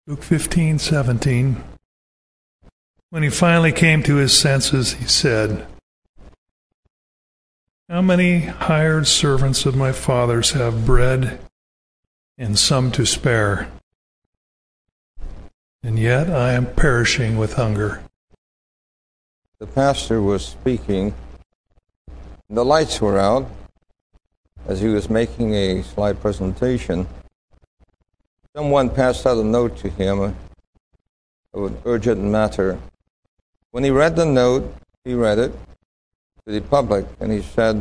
Luke 15:17. When he finally came to his senses, he said, "How many hired servants of my father's have bread and some to spare? And yet I am perishing with hunger." The pastor was speaking. The lights were out as he was making a slide presentation. Someone passed out a note to him of an urgent matter. When he read the note, he read it to the public, and he said,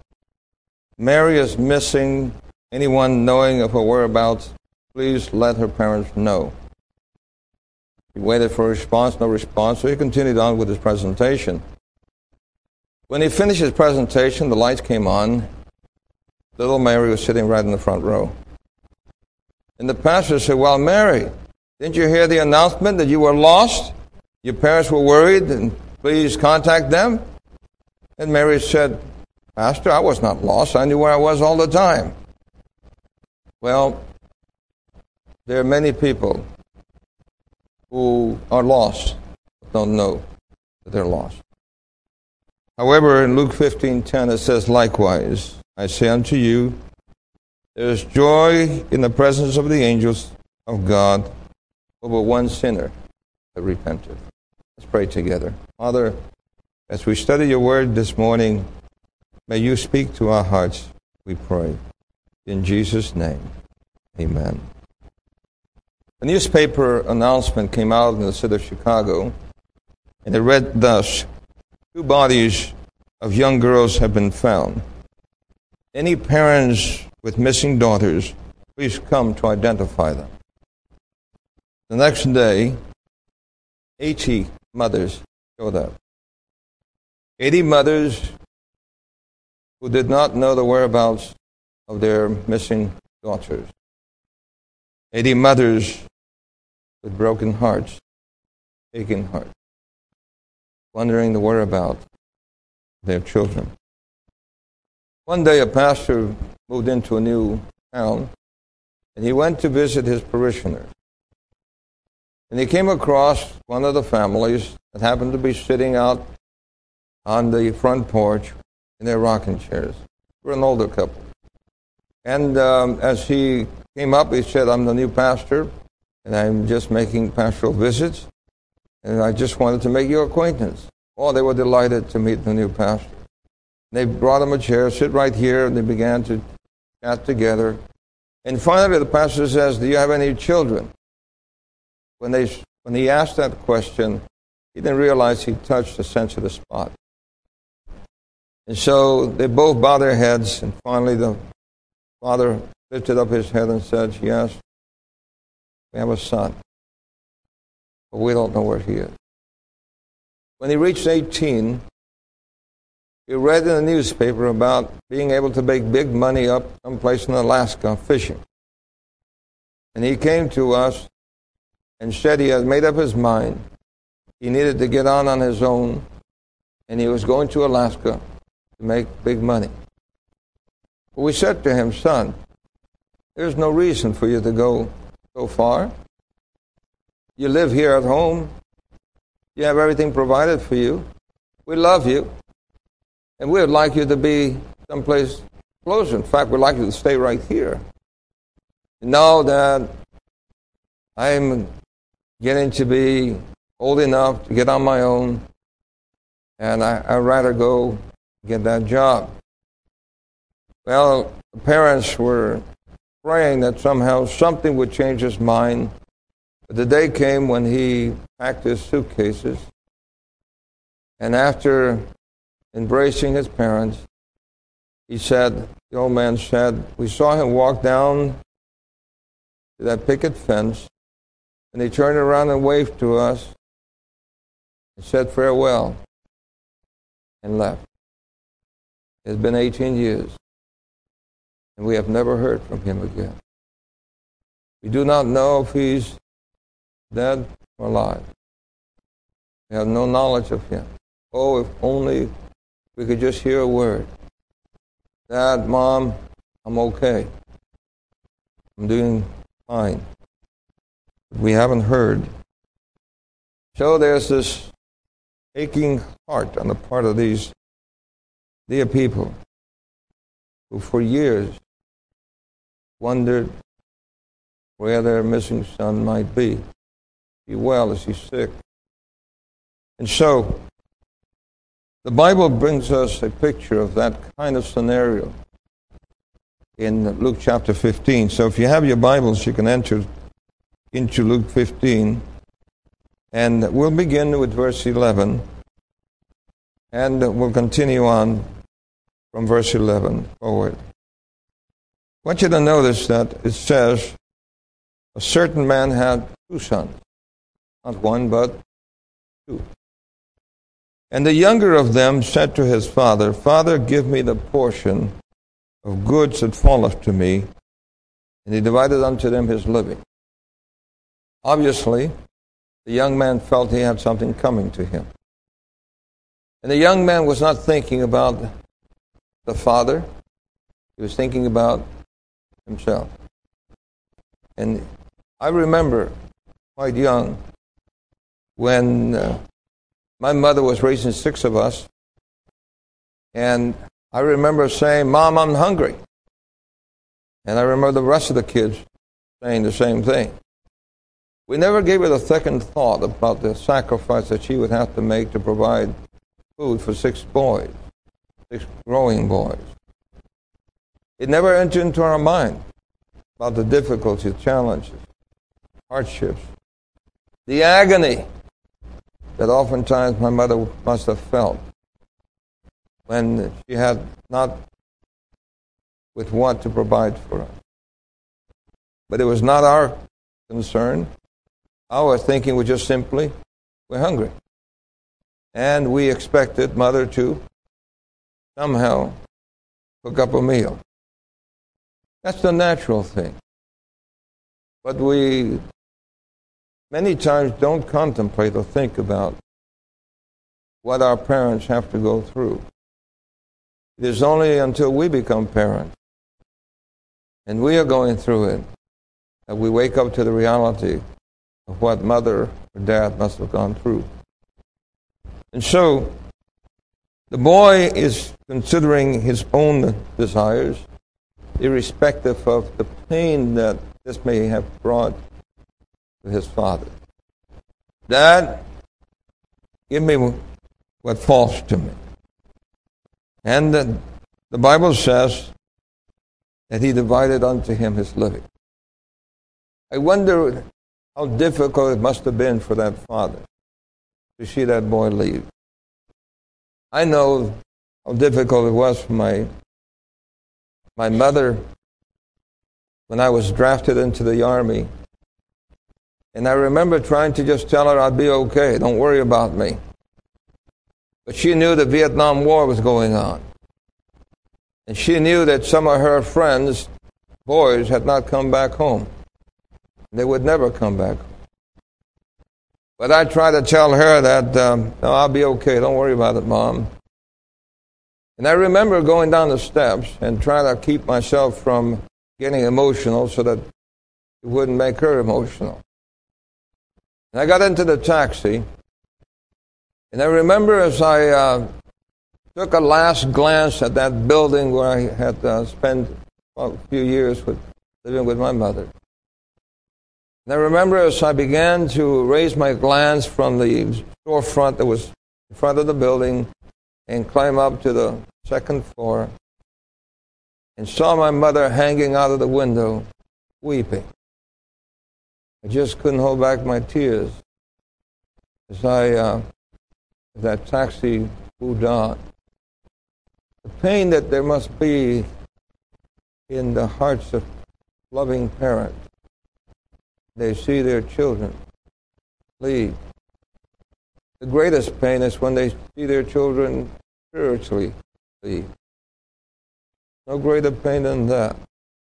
"Mary is missing. Anyone knowing of her whereabouts, please let her parents know." He waited for a response, no response, so he continued on with his presentation. When he finished his presentation, the lights came on. Little Mary was sitting right in the front row. And the pastor said, "Well, Mary, didn't you hear the announcement that you were lost? Your parents were worried, and please contact them?" And Mary said, "Pastor, I was not lost. I knew where I was all the time." Well, there are many people who are lost, but don't know that they're lost. However, in Luke 15:10 it says, "Likewise, I say unto you, there is joy in the presence of the angels of God over one sinner that repenteth." Let's pray together. Father, as we study your word this morning, may you speak to our hearts, we pray. In Jesus' name, amen. A newspaper announcement came out in the city of Chicago, and it read thus: 2 bodies of young girls have been found. Any parents with missing daughters, please come to identify them. The next day, 80 mothers showed up. 80 mothers who did not know the whereabouts of their missing daughters. 80 mothers with broken hearts, aching hearts, wondering the whereabouts of their children. One day a pastor moved into a new town, and he went to visit his parishioners. And he came across one of the families that happened to be sitting out on the front porch in their rocking chairs. They were an older couple. And as he came up, he said, "I'm the new pastor, and I'm just making pastoral visits, and I just wanted to make your acquaintance." Oh, they were delighted to meet the new pastor. They brought him a chair, "Sit right here," and they began to chat together. And finally the pastor says, "Do you have any children?" When he asked that question, he didn't realize he touched a sensitive spot. And so they both bowed their heads, and finally the father lifted up his head and said, "Yes, we have a son, but we don't know where he is." When he reached 18, he read in the newspaper about being able to make big money up someplace in Alaska fishing. And he came to us and said he had made up his mind. He needed to get on his own, and he was going to Alaska to make big money. But we said to him, "Son, there's no reason for you to go so far. You live here at home. You have everything provided for you. We love you. And we would like you to be someplace closer. In fact, we'd like you to stay right here. Know that I'm getting to be old enough to get on my own, and I'd rather go get that job." Well, the parents were praying that somehow something would change his mind. But the day came when he packed his suitcases, and after embracing his parents, the old man said, "We saw him walk down to that picket fence, and he turned around and waved to us and said farewell and left." It's been 18 years, and we have never heard from him again. We do not know if he's dead or alive. We have no knowledge of him. Oh, if only we could just hear a word. "Dad, Mom, I'm okay. I'm doing fine." we haven't heard. So there's this aching heart on the part of these dear people who for years wondered where their missing son might be. Is he well? Is he sick? And so the Bible brings us a picture of that kind of scenario in Luke chapter 15. So if you have your Bibles, you can enter into Luke 15. And we'll begin with verse 11. And we'll continue on from verse 11 forward. I want you to notice that it says, a certain man had 2 sons. Not one, but 2. And the younger of them said to his father, Father, give me the portion of goods that falleth to me. And he divided unto them his living. Obviously, the young man felt he had something coming to him. And the young man was not thinking about the father. He was thinking about himself. And I remember quite young when my mother was raising 6 of us. And I remember saying, Mom, I'm hungry. And I remember the rest of the kids saying the same thing. We never gave it a second thought about the sacrifice that she would have to make to provide food for 6 boys, 6 growing boys. It never entered into our mind about the difficulties, challenges, hardships, the agony that oftentimes my mother must have felt when she had not with what to provide for us. But it was not our concern. Our thinking was just simply, we're hungry. And we expected Mother to somehow cook up a meal. That's the natural thing. But we many times don't contemplate or think about what our parents have to go through. It is only until we become parents and we are going through it that we wake up to the reality of what mother or dad must have gone through. And so the boy is considering his own desires, irrespective of the pain that this may have brought to his father. Dad, give me what falls to me. And the Bible says that he divided unto him his living. I wonder how difficult it must have been for that father to see that boy leave. I know how difficult it was for my mother when I was drafted into the Army. And I remember trying to just tell her I'd be okay, don't worry about me. But she knew the Vietnam War was going on. And she knew that some of her friends, boys, had not come back home. They would never come back home. But I tried to tell her that, no, I'll be okay, don't worry about it, Mom. And I remember going down the steps and trying to keep myself from getting emotional so that it wouldn't make her emotional. And I got into the taxi, and I remember as I took a last glance at that building where I had spent a few years living with my mother. And I remember as I began to raise my glance from the storefront that was in front of the building and climb up to the 2nd floor and saw my mother hanging out of the window, weeping. I just couldn't hold back my tears as that taxi moved on. The pain that there must be in the hearts of loving parents. They see their children leave. The greatest pain is when they see their children spiritually leave. No greater pain than that.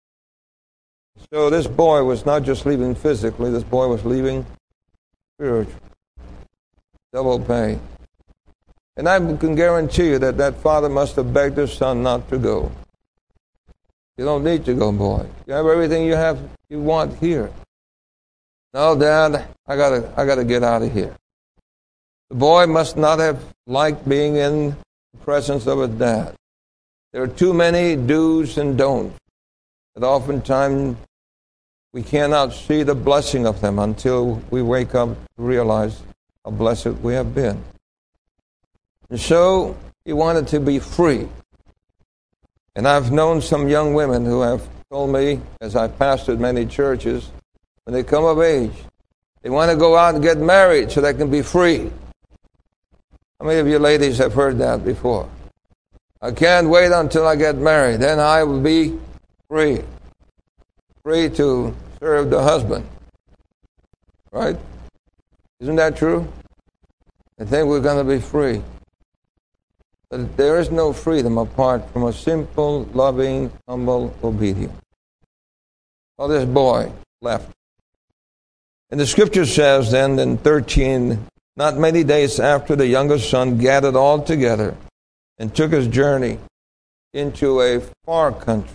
So this boy was not just leaving physically, this boy was leaving spiritually. Double pain. And I can guarantee you that that father must have begged his son not to go. You don't need to go, boy. You have everything you want here. No, Dad, I gotta get out of here. The boy must not have liked being in the presence of his dad. There are too many do's and don'ts that oftentimes we cannot see the blessing of them until we wake up to realize how blessed we have been. And so he wanted to be free. And I've known some young women who have told me, as I pastored many churches, when they come of age, they want to go out and get married so they can be free. How many of you ladies have heard that before? I can't wait until I get married. Then I will be free. Free to serve the husband. Right? Isn't that true? I think we're going to be free. But there is no freedom apart from a simple, loving, humble obedience. Well, this boy left. And the scripture says then in 13, not many days after, the youngest son gathered all together and took his journey into a far country.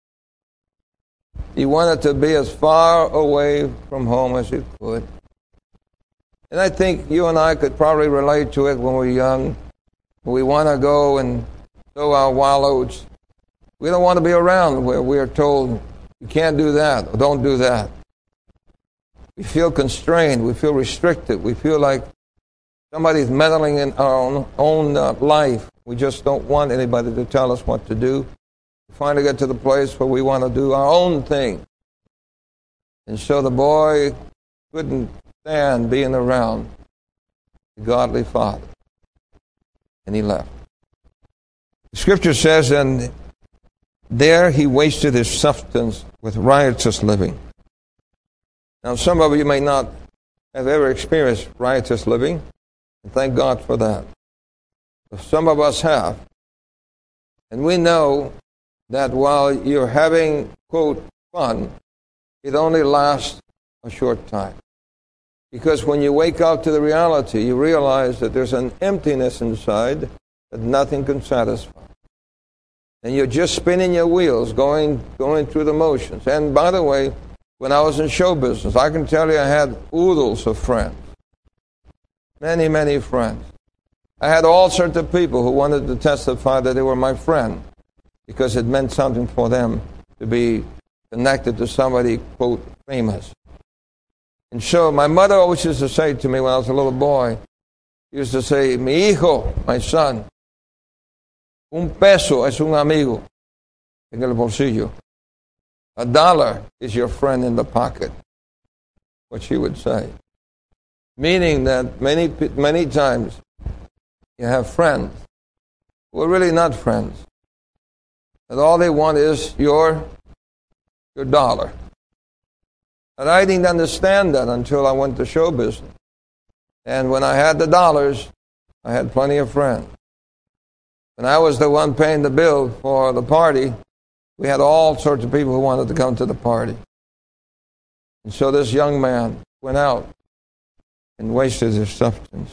He wanted to be as far away from home as he could. And I think you and I could probably relate to it when we're young. We want to go and sow our wild oats. We don't want to be around where we are told, you can't do that, or don't do that. We feel constrained. We feel restricted. We feel like somebody's meddling in our own life. We just don't want anybody to tell us what to do. We finally get to the place where we want to do our own thing. And so the boy couldn't stand being around the godly father. And he left. The scripture says, and there he wasted his substance with riotous living. Now, some of you may not have ever experienced riotous living, and thank God for that. But some of us have. And we know that while you're having, quote, fun, it only lasts a short time. Because when you wake up to the reality, you realize that there's an emptiness inside that nothing can satisfy. And you're just spinning your wheels, going through the motions. And by the way, when I was in show business, I can tell you I had oodles of friends. Many, many friends. I had all sorts of people who wanted to testify that they were my friend because it meant something for them to be connected to somebody, quote, famous. And so my mother always used to say to me when I was a little boy, she used to say, mi hijo, my son, un peso es un amigo en el bolsillo. $1 is your friend in the pocket, what she would say. Meaning that many times you have friends who are really not friends. And all they want is your dollar. And I didn't understand that until I went to show business. And when I had the dollars, I had plenty of friends. When I was the one paying the bill for the party, we had all sorts of people who wanted to come to the party. And so this young man went out and wasted his substance.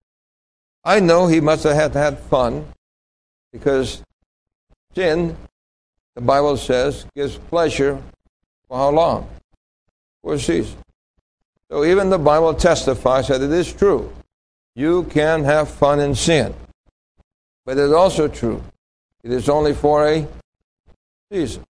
I know he must have had fun because sin, the Bible says, gives pleasure for how long? For a season. So even the Bible testifies that it is true. You can have fun in sin. But it's also true. It is only for a season.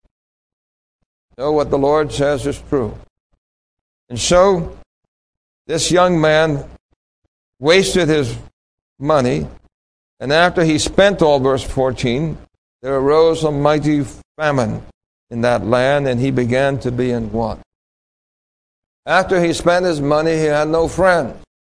So what the Lord says is true. And so this young man wasted his money, and after he spent all, verse 14, there arose a mighty famine in that land, and he began to be in want. After he spent his money, he had no friends.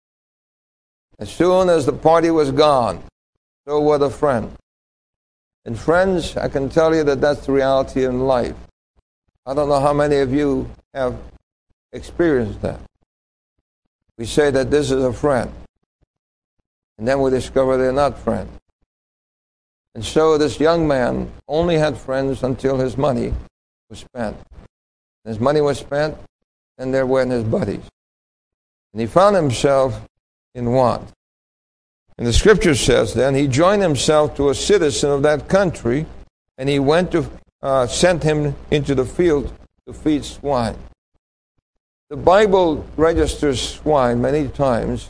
As soon as the party was gone, so were the friends. And friends, I can tell you that that's the reality in life. I don't know how many of you have experienced that. We say that this is a friend, and then we discover they're not friends. And so this young man only had friends until his money was spent. His money was spent, and there went his buddies. And he found himself in want. And the scripture says then, he joined himself to a citizen of that country, and he went to sent him into the field to feed swine. The Bible registers swine many times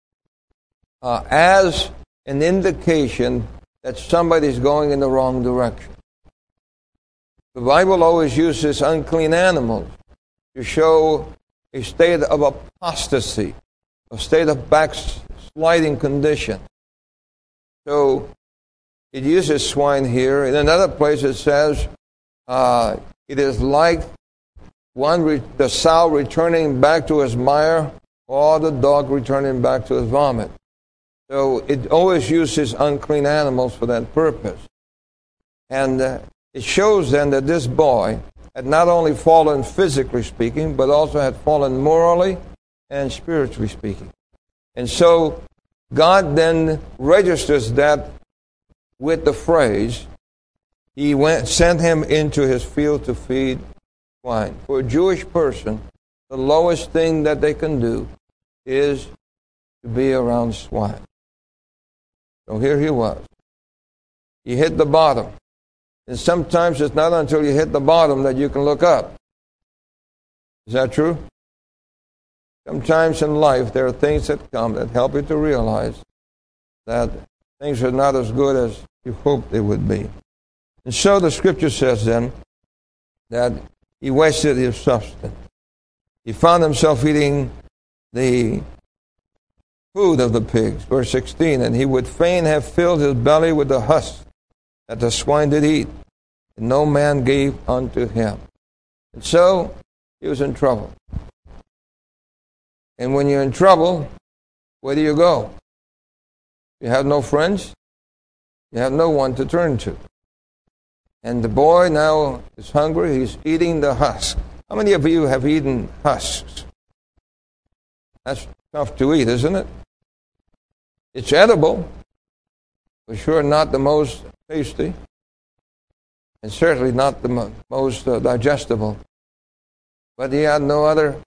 as an indication that somebody's going in the wrong direction. The Bible always uses unclean animals to show a state of apostasy, a state of backsliding condition. So it uses swine here. In another place it says it is like the sow returning back to his mire, or the dog returning back to his vomit. So it always uses unclean animals for that purpose. And it shows then that this boy had not only fallen physically speaking, but also had fallen morally and spiritually speaking. And so God then registers that with the phrase, He sent him into his field to feed swine. For a Jewish person, the lowest thing that they can do is to be around swine. So here he was. He hit the bottom. And sometimes it's not until you hit the bottom that you can look up. Is that true? Sometimes in life there are things that come that help you to realize that things are not as good as you hoped they would be. And so the scripture says then that he wasted his substance. He found himself eating the food of the pigs. Verse 16, and he would fain have filled his belly with the husk that the swine did eat, and no man gave unto him. And so he was in trouble. And when you're in trouble, where do you go? You have no friends. You have no one to turn to. And the boy now is hungry. He's eating the husk. How many of you have eaten husks? That's tough to eat, isn't it? It's edible, for sure not the most tasty, and certainly not the most digestible. But he had no other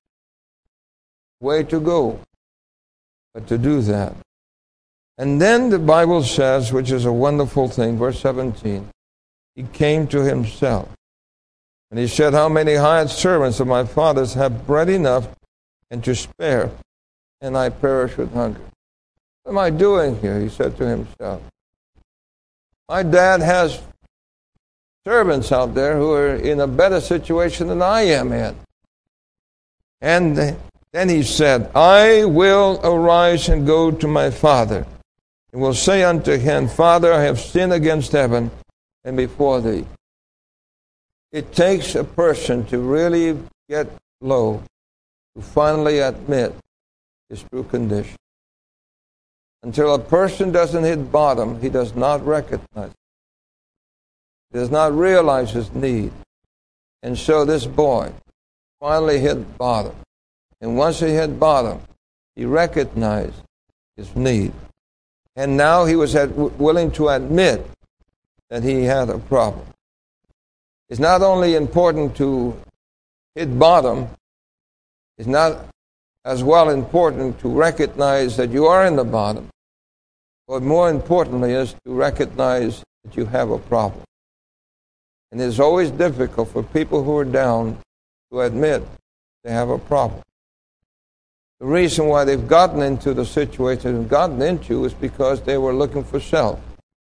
way to go but to do that. And then the Bible says, which is a wonderful thing, verse 17, he came to himself. And he said, how many hired servants of my father's have bread enough and to spare, and I perish with hunger? What am I doing here? He said to himself. My dad has servants out there who are in a better situation than I am in. And then he said, I will arise and go to my father, and will say unto him, Father, I have sinned against heaven and before thee. It takes a person to really get low to finally admit his true condition. Until a person doesn't hit bottom, he does not recognize it. He does not realize his need. And so this boy finally hit bottom. And once he hit bottom, he recognized his need. And now he was willing to admit that he had a problem. It's not only important to hit bottom, it's not as well important to recognize that you are in the bottom, but more importantly is to recognize that you have a problem. And it's always difficult for people who are down to admit they have a problem. The reason why they've gotten into the situation they've gotten into is because they were looking for self.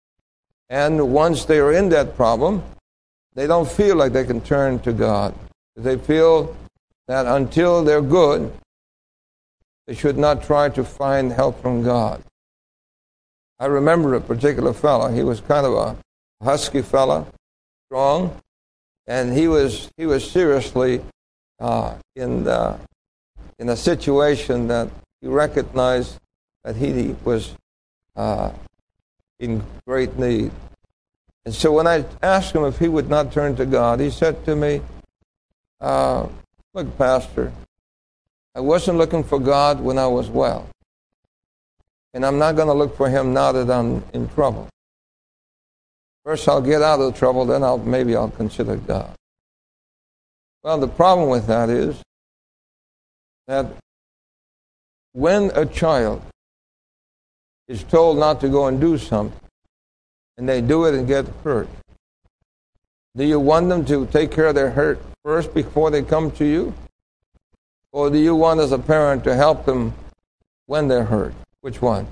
And once they are in that problem, they don't feel like they can turn to God. They feel that until they're good, they should not try to find help from God. I remember a particular fellow. He was kind of a husky fellow, strong, and he was seriously in a situation that he recognized that he was in great need. And so when I asked him if he would not turn to God, he said to me, look, Pastor, I wasn't looking for God when I was well. And I'm not going to look for him now that I'm in trouble. First I'll get out of the trouble, then maybe I'll consider God. Well, the problem with that is that when a child is told not to go and do something, and they do it and get hurt, do you want them to take care of their hurt first before they come to you? Or do you want as a parent to help them when they're hurt? Which one?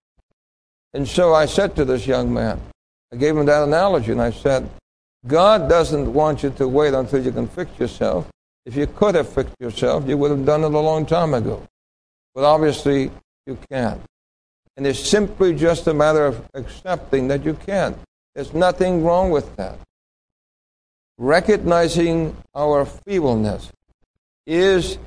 And so I said to this young man, I gave him that analogy, and I said, God doesn't want you to wait until you can fix yourself. If you could have fixed yourself, you would have done it a long time ago. But obviously, you can't. And it's simply just a matter of accepting that you can't. There's nothing wrong with that. Recognizing our feebleness is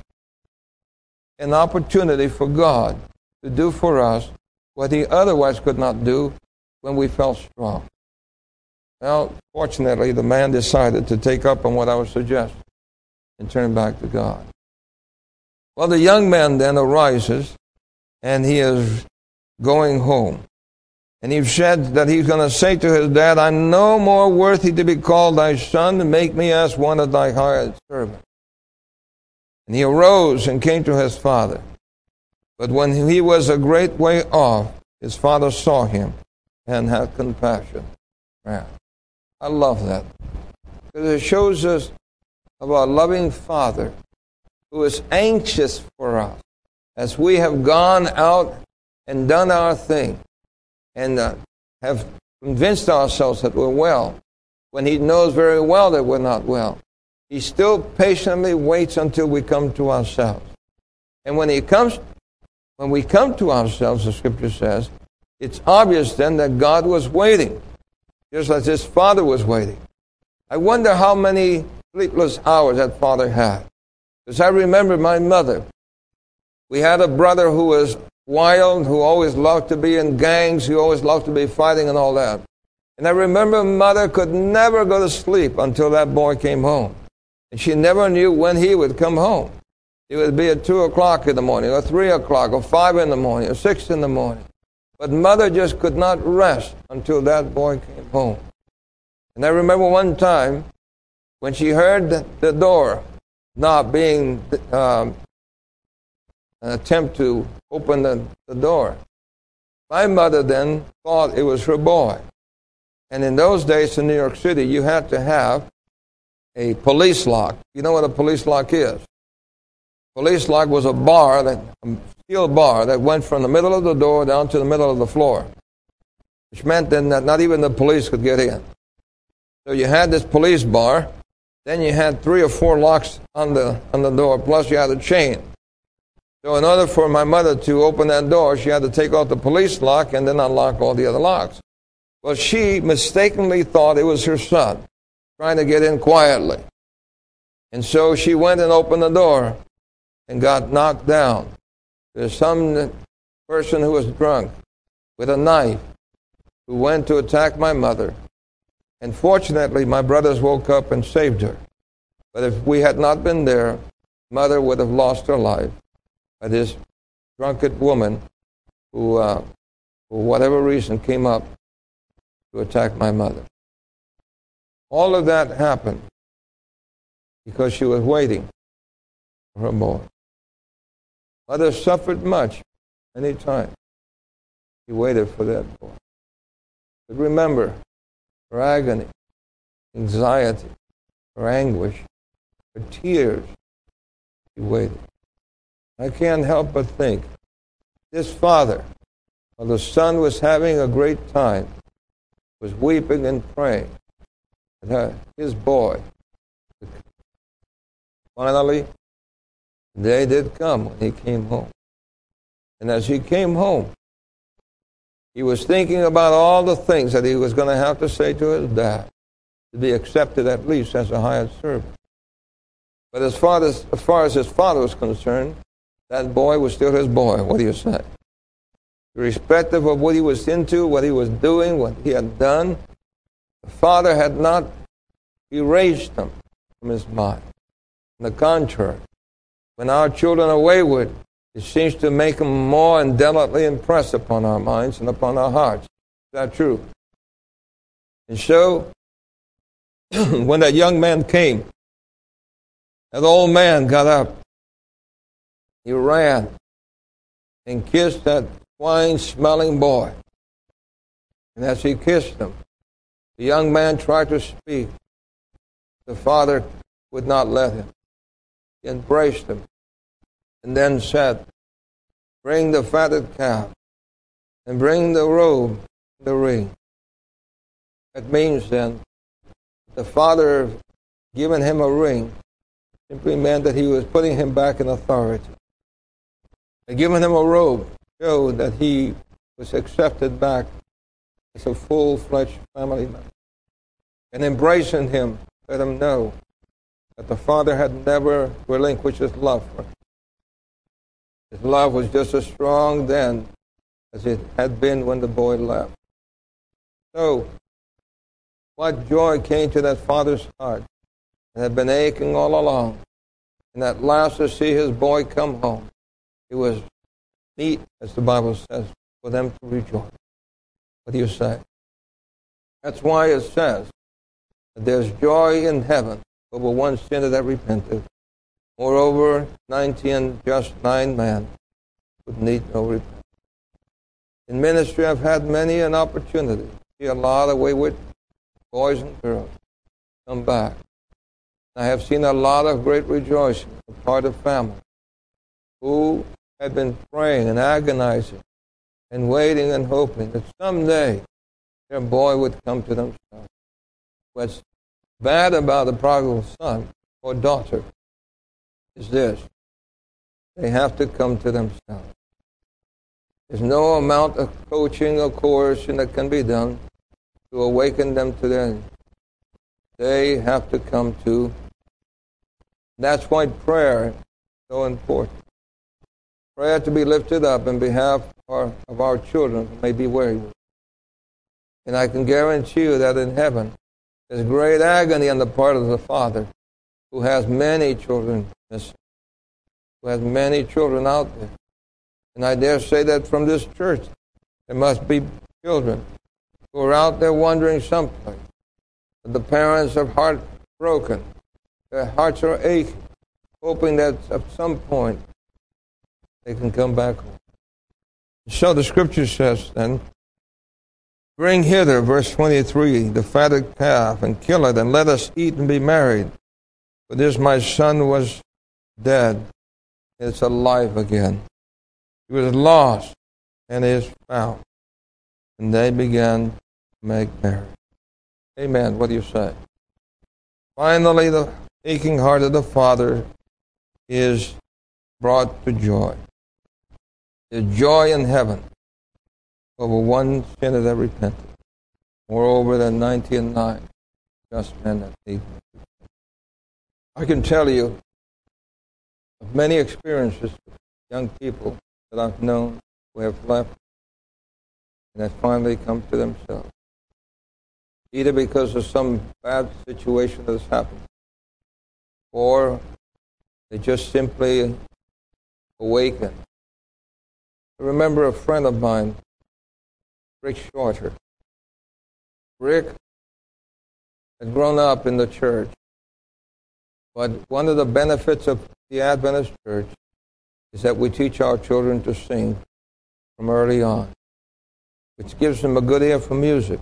an opportunity for God to do for us what He otherwise could not do when we felt strong. Well, fortunately, the man decided to take up on what I was suggesting and turn back to God. Well, the young man then arises, and he is going home. And he said that he's going to say to his dad, I'm no more worthy to be called thy son, to make me as one of thy hired servants. And he arose and came to his father. But when he was a great way off, his father saw him and had compassion. Man, I love that. Because it shows us of a loving Father who is anxious for us as we have gone out and done our thing and have convinced ourselves that we're well, when He knows very well that we're not well. He still patiently waits until we come to ourselves. And when we come to ourselves, the Scripture says, it's obvious then that God was waiting, just as His Father was waiting. I wonder how many sleepless hours that father had. Because I remember my mother. We had a brother who was wild, who always loved to be in gangs, who always loved to be fighting and all that. And I remember mother could never go to sleep until that boy came home. And she never knew when he would come home. It would be at 2 o'clock in the morning, or 3 o'clock, or 5 in the morning, or 6 in the morning. But mother just could not rest until that boy came home. And I remember one time when she heard the door knob being an attempt to open the door. My mother then thought it was her boy. And in those days in New York City, you had to have a police lock. You know what a police lock is? Police lock was a steel bar that went from the middle of the door down to the middle of the floor, which meant then that not even the police could get in. So you had this police bar, then you had 3 or 4 locks on the door, plus you had a chain. So in order for my mother to open that door, she had to take off the police lock and then unlock all the other locks. Well, she mistakenly thought it was her son, trying to get in quietly. And so she went and opened the door and got knocked down. There's some person who was drunk with a knife who went to attack my mother. And fortunately, my brothers woke up and saved her. But if we had not been there, mother would have lost her life by this drunken woman who, for whatever reason, came up to attack my mother. All of that happened because she was waiting for her boy. Mother suffered much many times. She waited for that boy. But remember, her agony, anxiety, her anguish, her tears, she waited. I can't help but think, this father, while the son was having a great time, was weeping and praying that his boy. Finally, the day did come when he came home. And as he came home, he was thinking about all the things that he was going to have to say to his dad to be accepted at least as a hired servant. But as far as his father was concerned, that boy was still his boy. What do you say? Irrespective of what he was into, what he was doing, what he had done, the father had not erased them from his mind. On the contrary, when our children are wayward, it seems to make them more indelibly impressed upon our minds and upon our hearts. Is that true? And so, when that young man came, that old man got up. He ran and kissed that wine-smelling boy. And as he kissed him, the young man tried to speak. The father would not let him. He embraced him and then said, "Bring the fatted calf, and bring the robe, the ring." That means then, the father giving him a ring simply meant that he was putting him back in authority. And giving him a robe showed that he was accepted back as a full-fledged family man. And embracing him let him know that the father had never relinquished his love for him. His love was just as strong then as it had been when the boy left. So, what joy came to that father's heart that had been aching all along, and at last to see his boy come home. It was neat, as the Bible says, for them to rejoice. What do you say? That's why it says that there's joy in heaven over one sinner that repented. Moreover, 90 just 9 men would need no repentance. In ministry, I've had many an opportunity to see a lot of wayward boys and girls come back. I have seen a lot of great rejoicing on the part of families who had been praying and agonizing and waiting and hoping that someday their boy would come to themselves. What's bad about the prodigal son or daughter is this: they have to come to themselves. There's no amount of coaching or coercion that can be done to awaken them to their need. They have to come to. That's why prayer is so important. Prayer to be lifted up in behalf of our children who may be weary. And I can guarantee you that in heaven, there's great agony on the part of the father who has many children missing, who has many children out there. And I dare say that from this church, there must be children who are out there wandering someplace. The parents are heartbroken. Their hearts are aching, hoping that at some point they can come back home. So the scripture says then, "Bring hither," verse 23, "the fatted calf, and kill it, and let us eat and be married. For this my son was dead, it's alive again. He was lost, and is found." And they began to make merry. Amen. What do you say? Finally, the aching heart of the father is brought to joy. There's joy in heaven over one sinner that repented. Moreover, than 99 just men that need. I can tell you of many experiences with young people that I've known who have left and have finally come to themselves, either because of some bad situation that has happened, or they just simply awaken. I remember a friend of mine, Rick Shorter. Rick had grown up in the church, but one of the benefits of the Adventist church is that we teach our children to sing from early on, which gives them a good ear for music.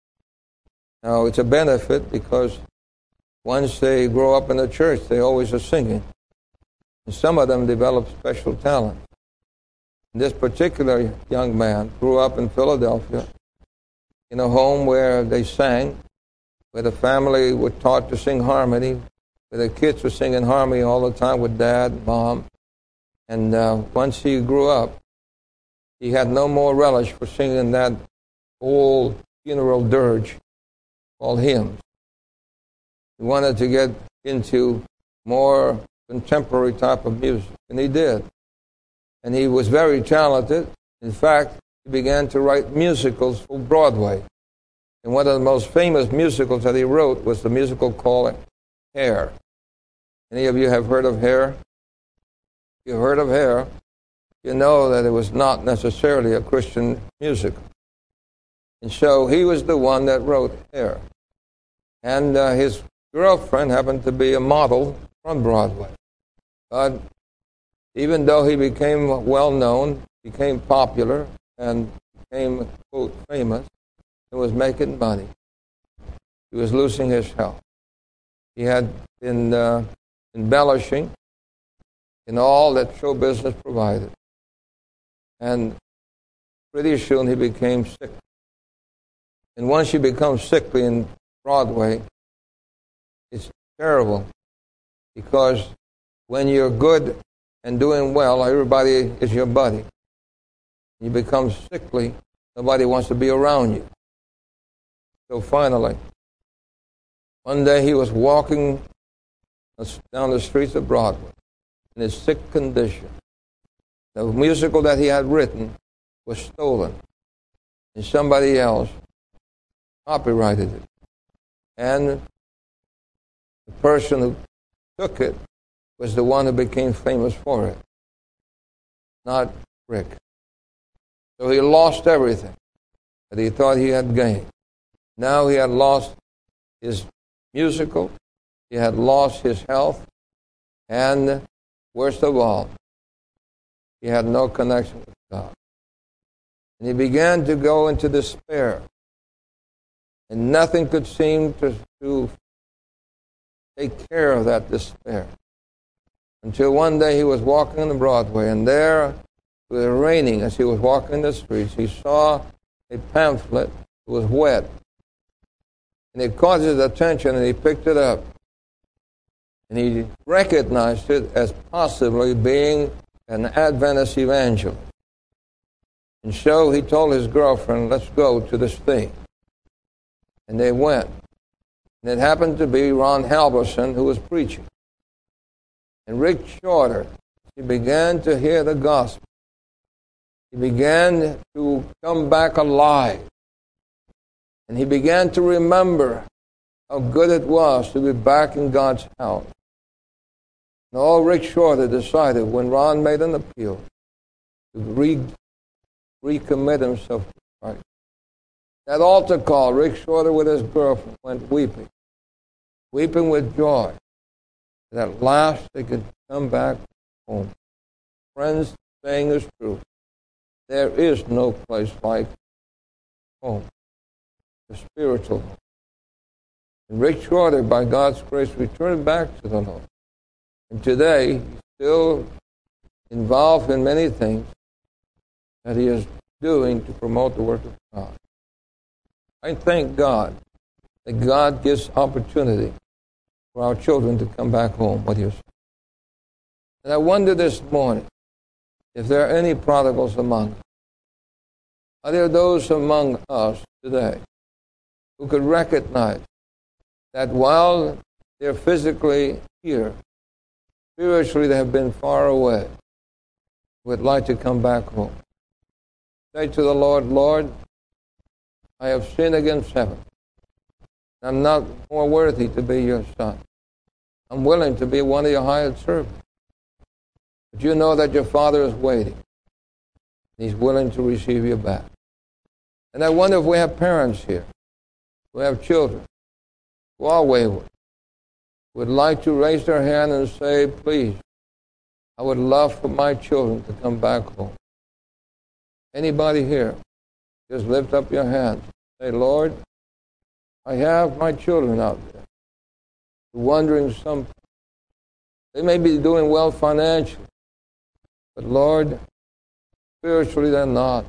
Now, it's a benefit because once they grow up in the church, they always are singing. And some of them develop special talent. This particular young man grew up in Philadelphia in a home where they sang, where the family were taught to sing harmony, where the kids were singing harmony all the time with dad and mom. And once he grew up, he had no more relish for singing that old funeral dirge called hymns. He wanted to get into more contemporary type of music, and he did. And he was very talented. In fact, he began to write musicals for Broadway. And one of the most famous musicals that he wrote was the musical called Hair. Any of you have heard of Hair? If you've heard of Hair, you know that it was not necessarily a Christian musical. And so he was the one that wrote Hair. And his girlfriend happened to be a model from Broadway. But even though he became well-known, became popular, and became, quote, famous, and was making money, he was losing his health. He had been embellishing in all that show business provided. And pretty soon he became sick. And once you become sickly in Broadway, it's terrible, because when you're good and doing well, everybody is your buddy. You become sickly, nobody wants to be around you. So finally, one day he was walking down the streets of Broadway in his sick condition. The musical that he had written was stolen, and somebody else copyrighted it. And the person who took it was the one who became famous for it, not Rick. So he lost everything that he thought he had gained. Now he had lost his musical, he had lost his health, and worst of all, he had no connection with God. And he began to go into despair. And nothing could seem to take care of that despair. Until one day he was walking on the Broadway, and there, it was raining as he was walking the streets, he saw a pamphlet that was wet. And it caught his attention, and he picked it up. And he recognized it as possibly being an Adventist evangelist. And so he told his girlfriend, let's go to this thing. And they went. And it happened to be Ron Halverson who was preaching. And Rick Shorter, he began to hear the gospel. He began to come back alive. And he began to remember how good it was to be back in God's house. And all Rick Shorter decided, when Ron made an appeal, to recommit himself to Christ. That altar call, Rick Shorter with his girlfriend went weeping with joy, that at last they could come back home. Friends, saying is true. There is no place like home, the spiritual home. And Rick Shorter, by God's grace, returned back to the Lord. And today, he's still involved in many things that he is doing to promote the work of God. I thank God that God gives opportunity for our children to come back home. What do you say? And I wonder this morning if there are any prodigals among us. Are there those among us today who could recognize that while they're physically here, spiritually they have been far away, would like to come back home? Say to the Lord, Lord, I have sinned against heaven. I'm not more worthy to be your son. I'm willing to be one of your hired servants. But you know that your Father is waiting. He's willing to receive you back. And I wonder if we have parents here, who have children, who are wayward, would like to raise their hand and say, please, I would love for my children to come back home. Anybody here? Just lift up your hands. Say, Lord, I have my children out there wondering something. They may be doing well financially, but Lord, spiritually they're not.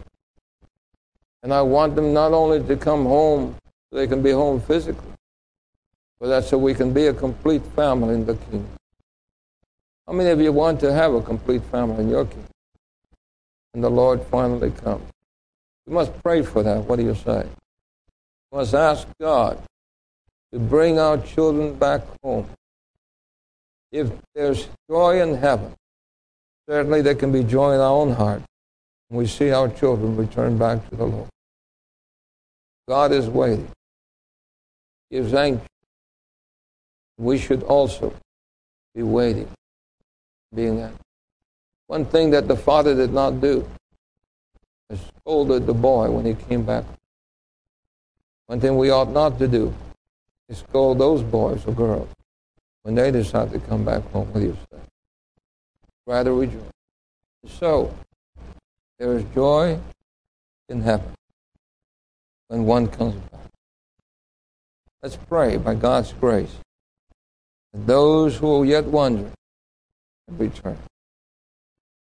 And I want them not only to come home so they can be home physically, but that's so we can be a complete family in the kingdom. How many of you want to have a complete family in your kingdom? And the Lord finally comes. We must pray for that. What do you say? We must ask God to bring our children back home. If there's joy in heaven, certainly there can be joy in our own heart when we see our children return back to the Lord. God is waiting. He is anxious. We should also be waiting, being anxious. One thing that the father did not do is scolded the boy when he came back. One thing we ought not to do is scold those boys or girls when they decide to come back home. What do you say? Rather rejoice. So, there is joy in heaven when one comes back. Let's pray by God's grace that those who are yet wondering can return.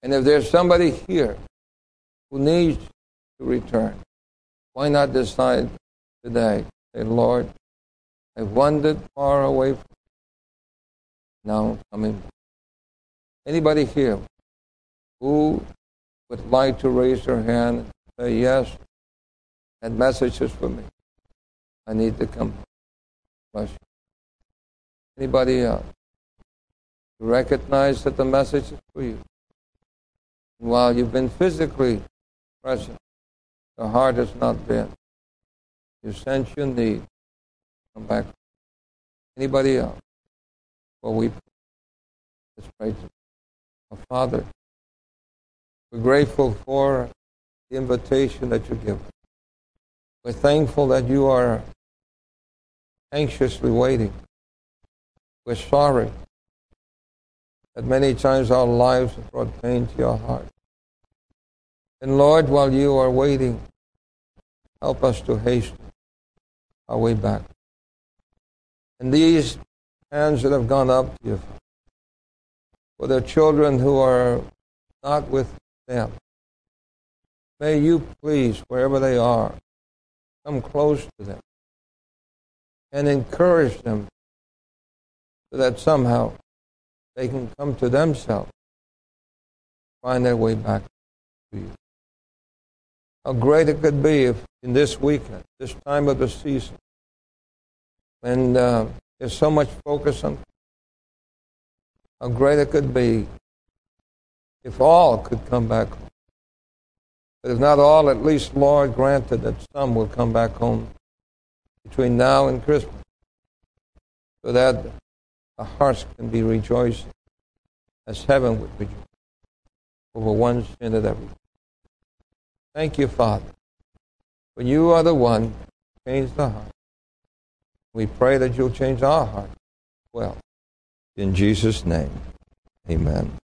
And if there's somebody here who needs to return, why not decide today, say, Lord, I've wandered far away from you. Now I'm coming back. Anybody here who would like to raise their hand and say, yes, that message is for me. I need to come back. Bless you. Anybody else? You recognize that the message is for you. And while you've been physically present, the heart has not been. You sense your need. Come back. Anybody else? Well, let's pray to our Father. We're grateful for the invitation that you give us. We're thankful that you are anxiously waiting. We're sorry that many times our lives have brought pain to your heart. And Lord, while you are waiting, help us to hasten our way back. And these hands that have gone up to you, for the children who are not with them, may you please, wherever they are, come close to them and encourage them so that somehow they can come to themselves, find their way back to you. How great it could be if in this weekend, this time of the season, when there's so much focus on, how great it could be if all could come back home. But if not all, at least, Lord, granted that some will come back home between now and Christmas, so that our hearts can be rejoicing as heaven would rejoice over one sin and everything. Thank you, Father, for you are the one who changed the heart. We pray that you'll change our heart well. In Jesus' name, amen.